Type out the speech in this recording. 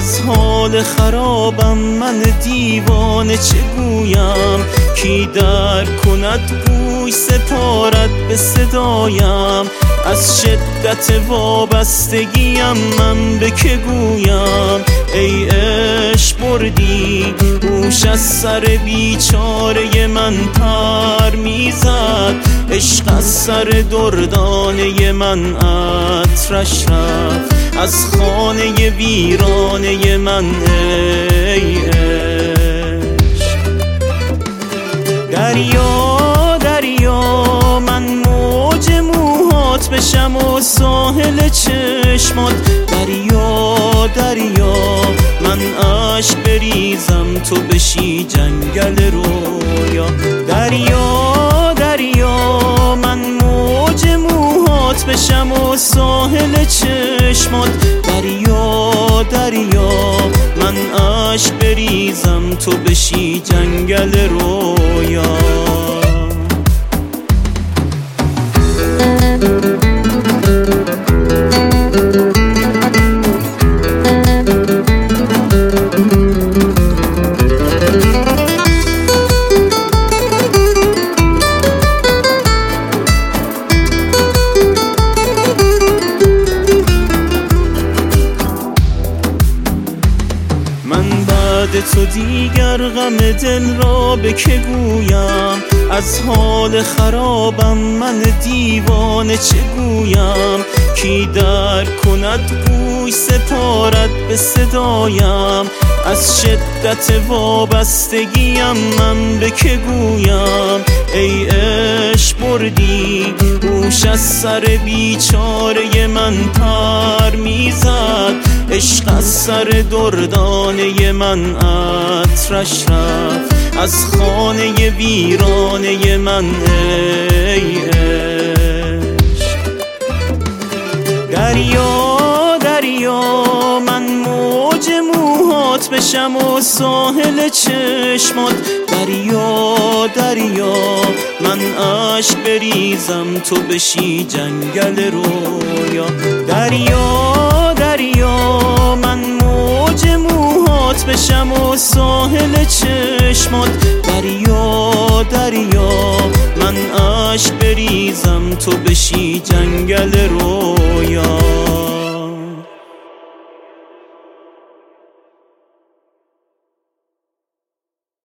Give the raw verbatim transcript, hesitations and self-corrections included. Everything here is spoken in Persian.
از حال خرابم من دیوانه چه گویم؟ کی در کند گوش سپارد به صدایم؟ از شدت وابستگیم من به که گویم؟ ای عشق بردی گوش از سر بیچاره من پر میزد، عشق از سر دردانه من عطرش رفت، از خانه ویرانه من ای عشق. دریا دریا من موج موهات بشم و ساحل چشمات، دریا دریا من عشق بریزم تو بشی جنگل رویا. دریا دریا من موج موهات بشم و ساحل چشمات، دریا دریا من عشق بریزم تو بشی جنگل رویا. تو دیگر غم دل را به که گویم؟ از حال خرابم من دیوانه چه گویم؟ کی در کند گوش سپارد به صدایم؟ از شدت وابستگیم من به که گویم؟ ای عشق بردی گوش از سر بیچاره من پر میزد، عشق از سر دردانه من عطرش رفت، از خانه ویرانه من ای عشق. دریا دریا من موج موهات بشم و ساحل چشمات، دریا دریا من عشق بریزم تو بشی جنگل رویا. دریا دریا من موج موهات بشم و ساحل چشمات، دریا دریا من عشق بریزم تو بشی جنگل رویا.